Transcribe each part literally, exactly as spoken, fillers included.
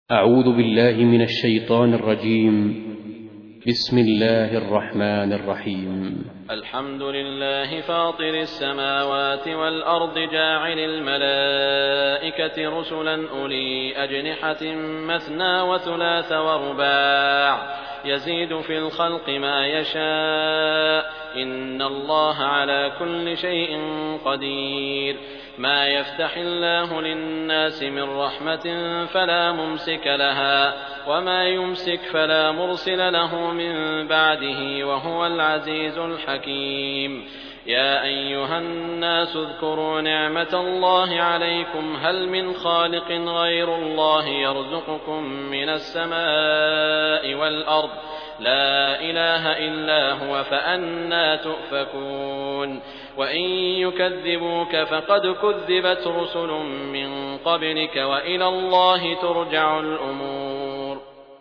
أعوذ بالله من الشيطان الرجيم. بسم الله الرحمن الرحيم. الحمد لله فاطر السماوات والأرض جاعل الملائكة رسلا أولي أجنحة مثنى وثلاث ورباع يزيد في الخلق ما يشاء إن الله على كل شيء قدير. ما يفتح الله للناس من رحمة فلا ممسك لها وما يمسك فلا مرسل له من بعده وهو العزيز الحكيم. يا أيها الناس اذكروا نعمة الله عليكم هل من خالق غير الله يرزقكم من السماء والأرض لا إله إلا هو فأنى تؤفكون. وإن يكذبوك فقد كذبت رسل من قبلك وإلى الله ترجع الأمور.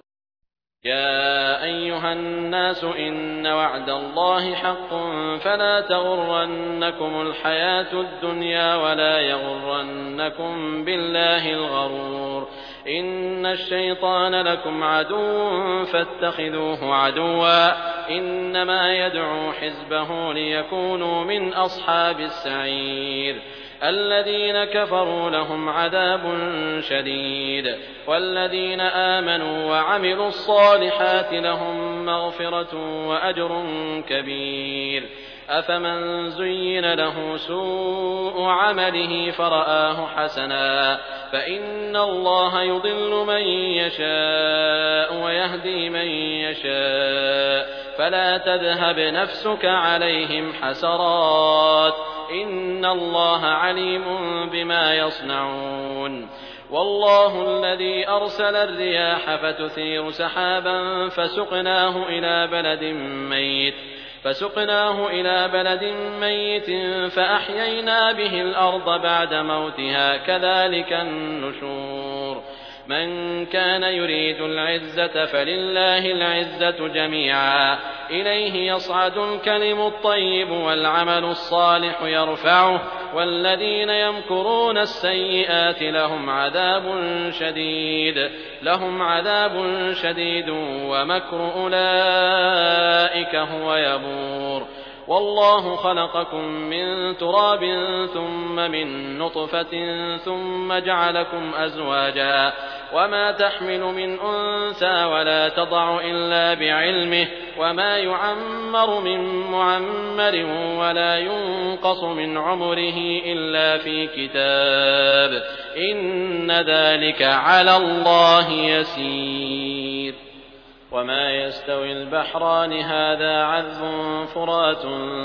يا أيها الناس إن وعد الله حق فلا تغرنكم الحياة الدنيا ولا يغرنكم بالله الغرور. إن الشيطان لكم عدو فاتخذوه عدوا إنما يدعو حزبه ليكونوا من أصحاب السعير. الذين كفروا لهم عذاب شديد والذين آمنوا وعملوا الصالحات لهم مغفرة وأجر كبير. أفمن زين له سوء عمله فرآه حسنا فإن الله يضل من يشاء ويهدي من يشاء فلا تذهب نفسك عليهم حسرات إن الله عليم بما يصنعون. والله الذي أرسل الرياح فتثير سحابا فسقناه إلى بلد ميت فسقناه إلى بلد ميت فأحيينا به الأرض بعد موتها كذلك النشور. من كان يريد العزة فلله العزة جميعا إليه يصعد الكلم الطيب والعمل الصالح يرفعه والذين يمكرون السيئات لهم عذاب شديد لهم عذاب شديد ومكر أولئك هو يبور. والله خلقكم من تراب ثم من نطفة ثم جعلكم أزواجا وما تحمل من أنثى ولا تضع إلا بعلمه وما يعمر من معمر ولا ينقص من عمره إلا في كتاب إن ذلك على الله يسير. وما يستوي البحران هذا عذب فرات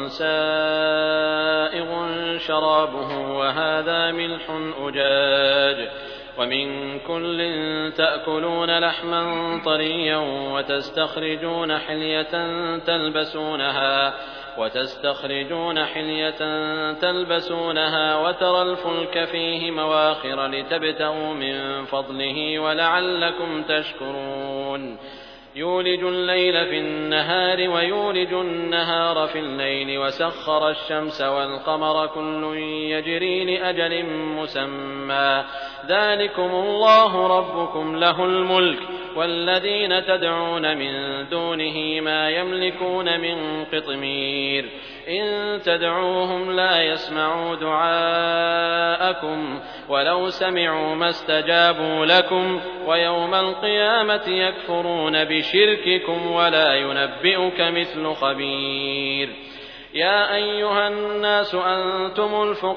سائغ شرابه وهذا ملح أجاج ومن كل تأكلون لحما طريا وتستخرجون حلية تلبسونها وتستخرجون حلية تلبسونها وترى الفلك فيه مواخر لتبتغوا من فضله ولعلكم تشكرون. يولج الليل في النهار ويولج النهار في الليل وسخر الشمس والقمر كل يجري لأجل مسمى ذلكم الله ربكم له الملك والذين تدعون من دونه ما يملكون من قطمير. إن تدعوهم لا يسمعوا دعاءكم ولو سمعوا ما استجابوا لكم ويوم القيامة يكفرون بشرككم ولا ينبئك مثل خبير. يا أيها الناس أنتم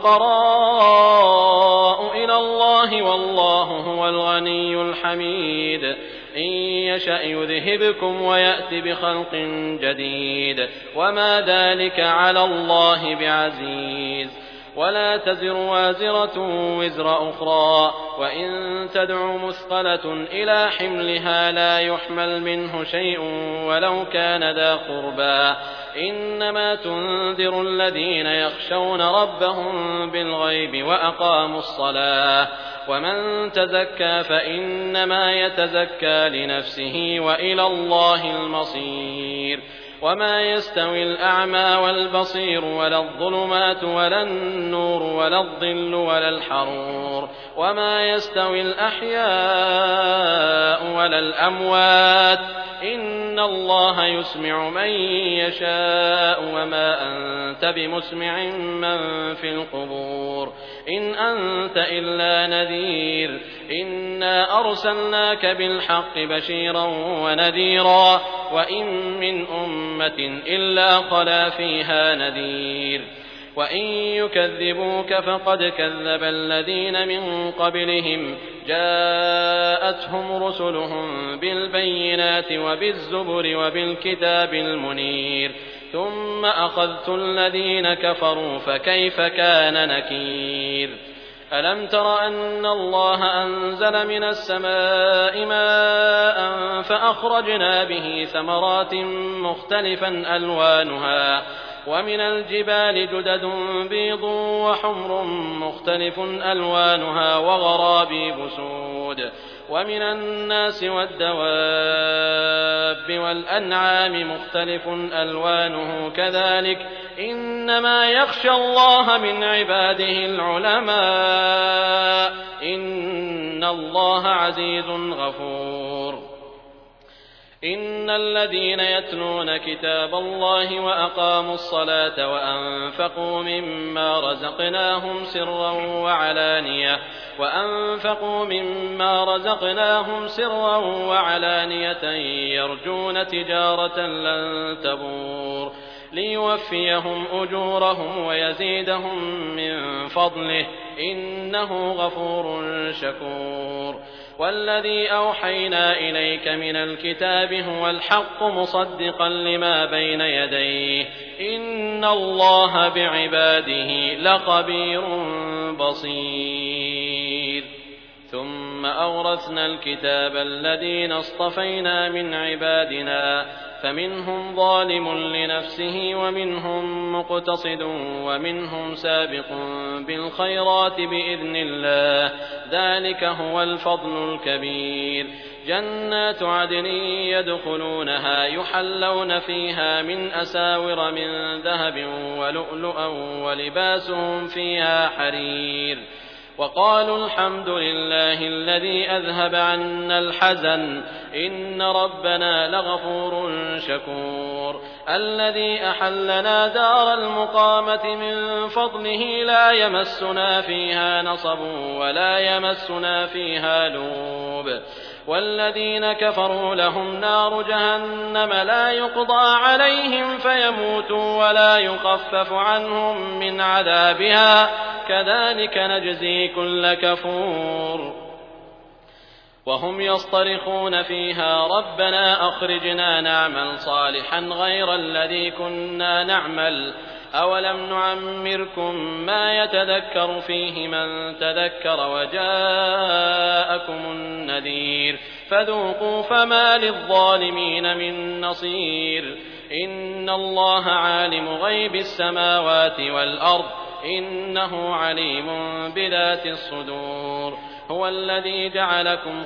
الفقراء إلى الله والله هو الغني الحميد. إن يشأ يذهبكم ويأت بخلق جديد وما ذلك على الله بعزيز. ولا تزر وازرة وزر أخرى وإن تدع مثقلة إلى حملها لا يحمل منه شيء ولو كان ذا قربى إنما تنذر الذين يخشون ربهم بالغيب وأقاموا الصلاة ومن تزكى فإنما يتزكى لنفسه وإلى الله المصير. وما يستوي الأعمى والبصير ولا الظلمات ولا النور ولا الظل ولا الحرور وما يستوي الأحياء على الأموات إن الله يسمع من يشاء وما أنت بمسمع من في القبور إن أنت إلا نذير إنا أرسلناك بالحق بشيرا ونذيرا وإن من أمة إلا خلا فيها نذير وإن يكذبوك فقد كذب الذين من قبلهم جاءتهم رسلهم بالبينات وبالزبر وبالكتاب المنير ثم أخذت الذين كفروا فكيف كان نكير ألم تر أن الله أنزل من السماء ماء فأخرجنا به ثمرات مختلفا ألوانها ومن الجبال جدد بيض وحمر مختلف ألوانها وغرابيب سود ومن الناس والدواب والأنعام مختلف ألوانه كذلك إنما يخشى الله من عباده العلماء إن الله عزيز غفور إن الذين يتلون كتاب الله وأقاموا الصلاة وأنفقوا مما رزقناهم سرا وعلانية وأنفقوا مما رزقناهم سرا وعلانية يرجون تجارة لن تبور ليوفيهم أجورهم ويزيدهم من فضله إنه غفور شكور والذي أوحينا إليك من الكتاب هو الحق مصدقا لما بين يديه إن الله بعباده لخبير بصير ثم أورثنا الكتاب الذين اصطفينا من عبادنا فمنهم ظالم لنفسه ومنهم مقتصد ومنهم سابق بالخيرات بإذن الله ذلك هو الفضل الكبير جنات عدن يدخلونها يحلون فيها من أساور من ذهب ولؤلؤا ولباسهم فيها حرير وقالوا الحمد لله الذي أذهب عنا الحزن إن ربنا لغفور شكور الذي أحلنا دار المقامة من فضله لا يمسنا فيها نصب ولا يمسنا فيها لوب والذين كفروا لهم نار جهنم لا يقضى عليهم فيموتوا ولا يخفف عنهم من عذابها كذلك نجزي كل كفور وهم يصطرخون فيها ربنا أخرجنا نعمل صالحا غير الذي كنا نعمل أولم نعمركم ما يتذكر فيه من تذكر وجاءكم النذير فذوقوا فما للظالمين من نصير إن الله عالم غيب السماوات والأرض إنه عليم بذات الصدور هو الذي جعلكم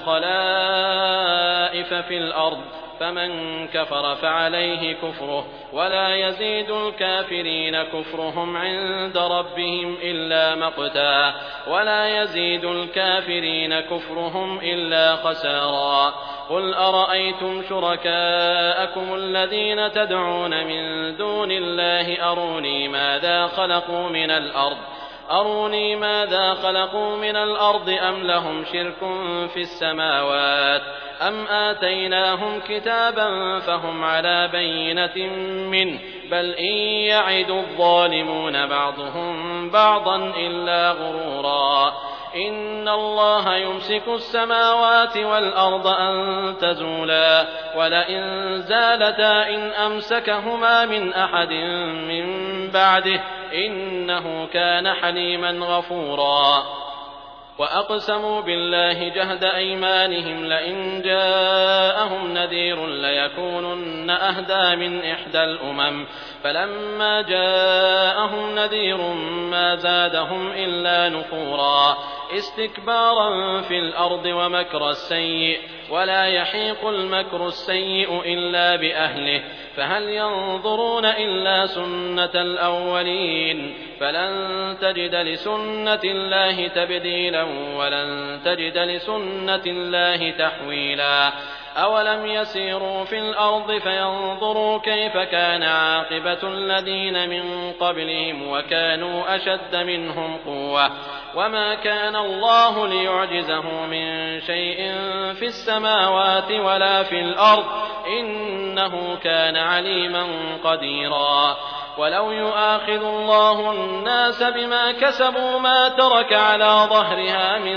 خلائف في الأرض فمن كفر فعليه كفره ولا يزيد الكافرين كفرهم عند ربهم إلا مقتا ولا يزيد الكافرين كفرهم إلا خسارا قل أرأيتم شركاءكم الذين تدعون من دون الله أروني ماذا خلقوا من الأرض أروني ماذا خلقوا من الأرض أم لهم شرك في السماوات أم آتيناهم كتابا فهم على بينة منه بل إن يعد الظالمون بعضهم بعضا إلا غرورا إن الله يمسك السماوات والأرض أن تزولا ولئن زالتا إن أمسكهما من أحد من بعده إنه كان حليما غفورا وأقسموا بالله جهد أيمانهم لئن جاءهم نذير ليكونن أهدى من إحدى الأمم فلما جاءهم نذير ما زادهم إلا نفورا استكبارا في الأرض ومكر السيء ولا يحيق المكر السيء إلا بأهله فهل ينظرون إلا سنة الأولين فلن تجد لسنة الله تبديلا ولن تجد لسنة الله تحويلا أولم يسيروا في الأرض فينظروا كيف كان عاقبة الذين من قبلهم وكانوا أشد منهم قوة وما كان الله ليعجزه من شيء في السماوات ولا في الأرض إنه كان عليما قديرا ولو يؤاخذ الله الناس بما كسبوا ما ترك على ظهرها من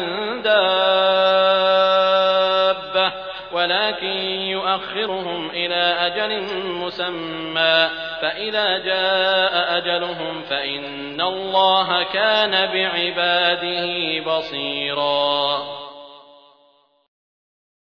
دابة ولكن يؤخرهم إلى أجل مسمى فإذا جاء أجلهم فإن الله كان بعباده بصيرا.